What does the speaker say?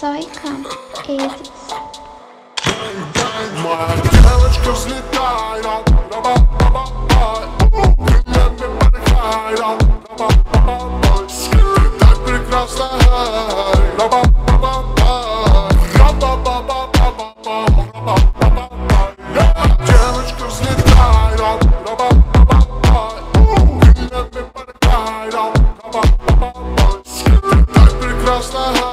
Сойка Эдис. Моя девочка взлетает, крыльями порхает, ты так прекрасна, девочка взлетает, крыльями порхает, ты так прекрасна.